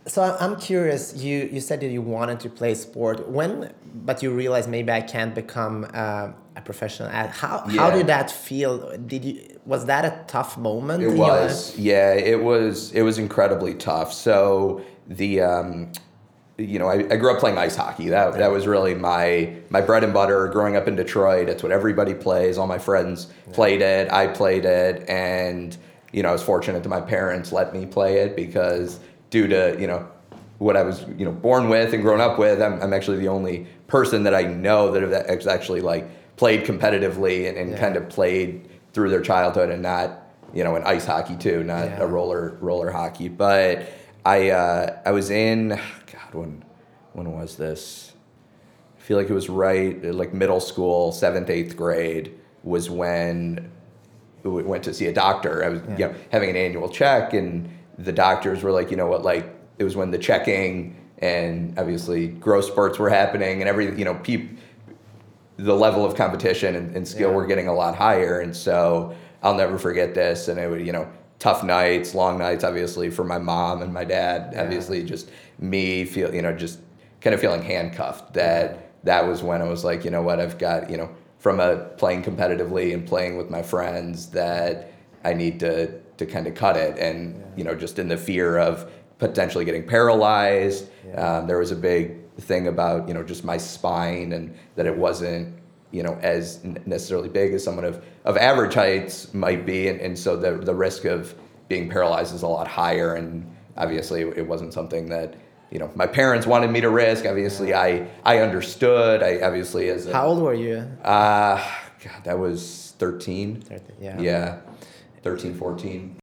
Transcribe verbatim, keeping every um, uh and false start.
So I- I'm curious. You you said that you wanted to play sport when, but you realized maybe I can't become uh, a professional athlete. How how Yeah. did that feel? Did you was that a tough moment It in your life? was, yeah, it was, it was incredibly tough. So the, um, you know, I, I grew up playing ice hockey. That that was really my my bread and butter. Growing up in Detroit, it's what everybody plays. All my friends played it. I played it, and you know, I was fortunate that my parents let me play it because due to you know what I was you know born with and grown up with, I'm I'm actually the only person that I know that have has actually like played competitively and, and Yeah. kind of played through their childhood and not you know in ice hockey too, not Yeah. a roller roller hockey, but. I uh, I was in God when when was this? I feel like it was right like middle school, seventh eighth grade was when we went to see a doctor. I was Yeah. you know having an annual check, and the doctors were like, you know what, like it was when the checking and obviously growth spurts were happening and every you know peop, the level of competition and, and skill Yeah. were getting a lot higher, and so I'll never forget this. And it would you know tough nights, long nights, obviously for my mom and my dad. Yeah. Obviously, just me feel you know just kind of feeling handcuffed. That Yeah. that was when I was like, you know what, I've got you know from a playing competitively and playing with my friends that I need to to kind of cut it, and Yeah. you know just in the fear of potentially getting paralyzed. Yeah. Um, there was a big thing about you know just my spine and that it wasn't you know as necessarily big as someone of, of average heights might be, and, and so the the risk of being paralyzed is a lot higher, and obviously it wasn't something that you know my parents wanted me to risk. Obviously Yeah. I I understood. I obviously as a, How old were you? uh God, that was thirteen. thirty, yeah. Yeah, thirteen, fourteen.